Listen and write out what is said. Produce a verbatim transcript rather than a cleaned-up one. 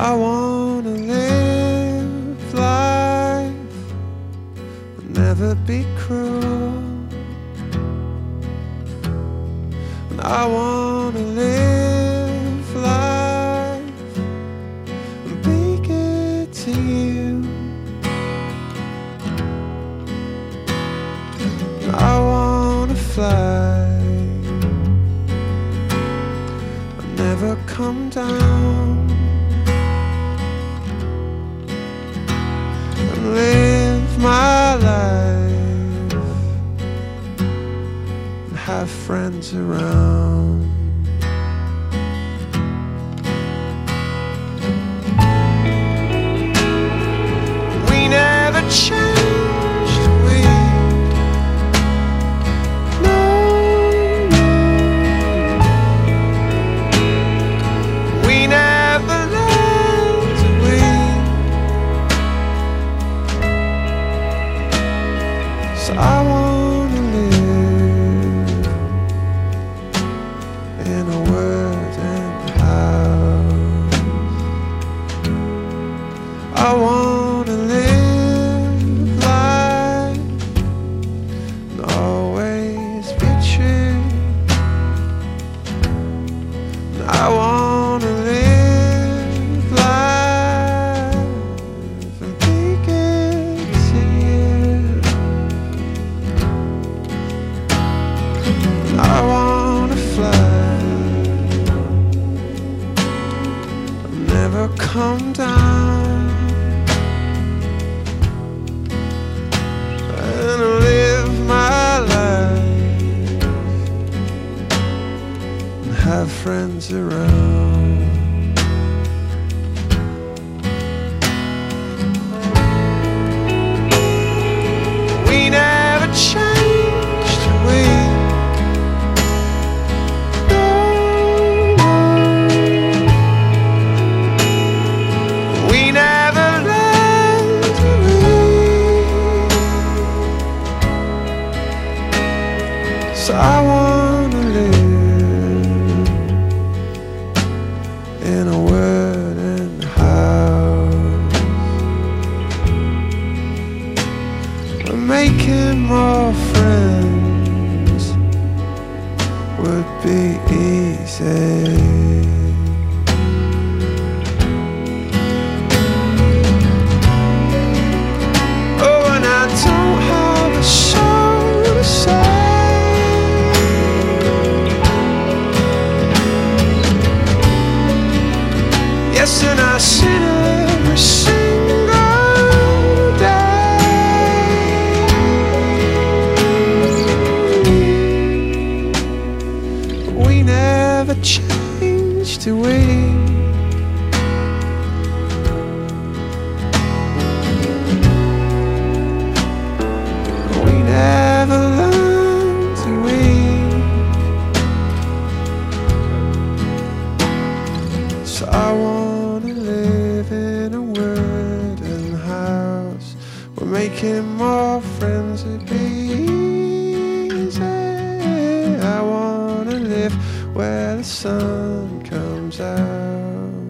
I wanna live life and never be cruel. And I wanna live life and be good to you. And I wanna fly and never come down. Live my life and have friends around. We never changed, we no, no. We never left, we so I wanna live in a wooden house. I wanna live life and always be true. And I wanna live life and be good to you. I wanna fly and never come down, and live my life and have friends around. We never changed, we so I wanna live in a wooden house. We're making more friends would be easy. Oh, and I don't have a soul to say. Yes, and I sin every single day. We never changed, do we? We never learned, do we? So I want live in a wooden house. We're making more friends, it'd be easy. I wanna live where the sun comes out.